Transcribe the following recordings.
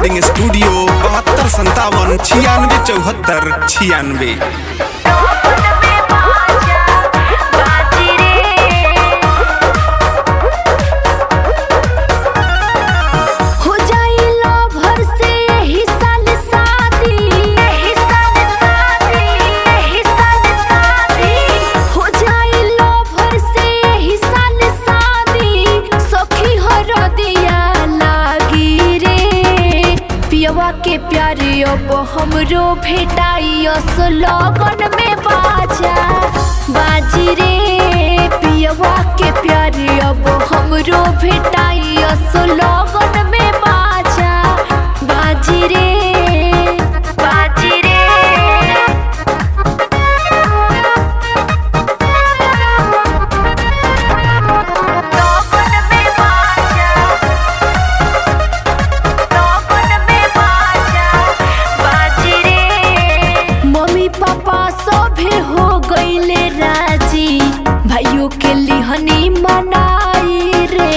Recording studio 7257 96 74 96। के प्यारे अब हमरो भेटाइयो सो लगन में बाजा बाजी रे। पियवा के प्यारे अब हमरो भेटाइयो सो लगन में बाजा बाजी रे बाजी रे। पापा सभे हो गईले राजी भाइयों के लिहनी मनाई रे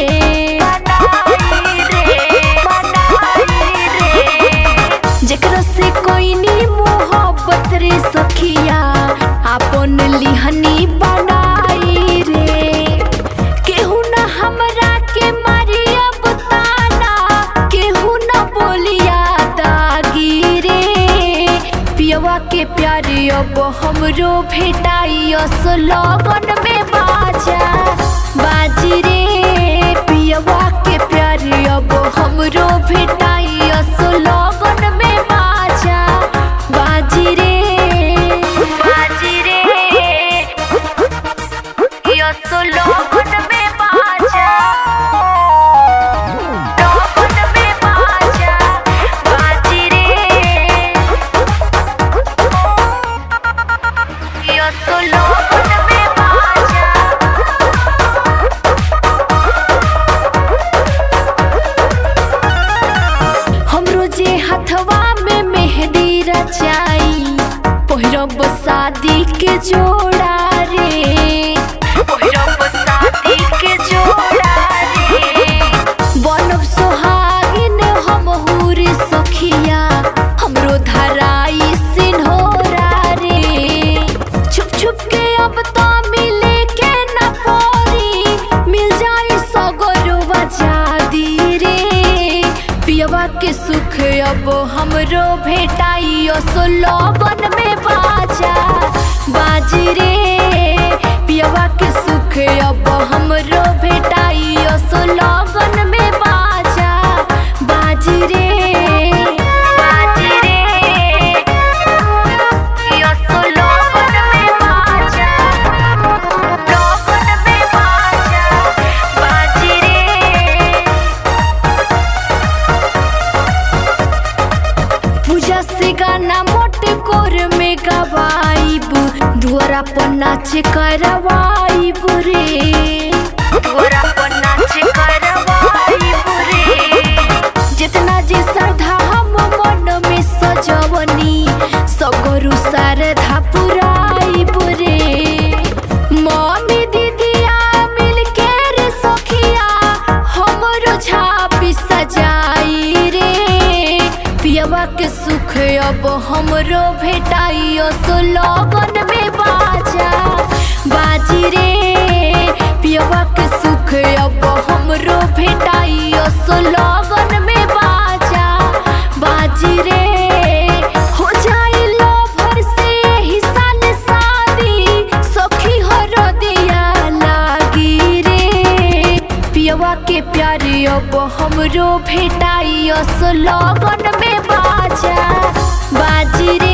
जेकरा से कोई नी मोहब्बत रे सखिया अपन लिहनी बनाई रे। केहू ना हमरा के मारी अब ताना केहू ना बोलिया दागी रे। पियवा के प्यारे अब हमरो भेटाइयो सो लगन में बाजा बाजी रे। पियवा के प्यारे अब हमरो भेटाइयो सो लगन में बाजा बाजी रे बाजी रे। यो सो लगन में बाजा लगन में बाजा बाजी रे। यो सो लगन में बाजा हमरो जे हथवा में मेहंदी रचाई पहिरब शादी के जोड़ा रे पहिरब शादी के जोड़ा रे। बनब सोहागिन हमहू रे सखिया हमरो धराई सिन्होरा रे। छुप छुप के अब तो मिले के न पड़ी मिल जाई सगरो आजादी रे। पियवा के सुख अब हमरो भेटाइयो सो लगन में बाजा बाजी रे। पियवा के सुख अब हमरो भेटाइयो सो लगन में बाजा बाजी रे बाजी रे। यो सो लगन में बाजा लगन में बाजा बाजी रे। पूजा से गाना मोटे कोर में गवाइब धोरा पर नाच करवाइब रे धोरा पर नाच करवाइब रे। जितना जे श्रद्धा हम मन में सजवनी सगरु श्रद्धा पुराइब रे। मम्मी दीदिया मिलके रे सखिया हमरो झापी सजाई रे। पियवा के सुख अब हमरो भेटाइयो सो लगन में बाजा बाजी रे। पियवा के सुख अब हमरो भेटाइयो सो लगन में बाजा बाजी रे। हो जाई लवर से ही साल शादी सखी हरो दिया लागी रे। पियवा के प्यारे अब हमरो भेटाइयो सो लगन में बाजा बाजी रे।